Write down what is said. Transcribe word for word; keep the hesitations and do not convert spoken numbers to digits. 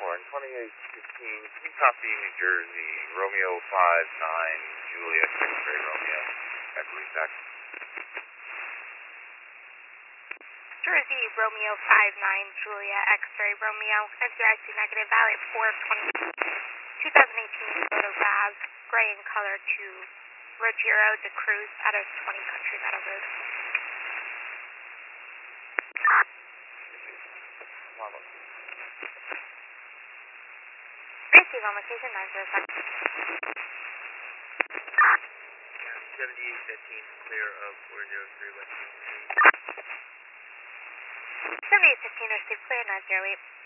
Airborne, twenty-eight fifteen, King Copy, New Jersey, Romeo five nine, Julia, X-ray Romeo, at Resac. Jersey, Romeo five nine, Julia, X-ray Romeo, N C I C negative, valid four twenty, twenty eighteen, Toyota Raz, gray in color to Rogero de Cruz out of twenty Country Meadow Road. Receive on location nine zero seven. seventy-eight fifteen, clear of four zero three West Main Street. seventy-eight fifteen, receive clear nine zero eight.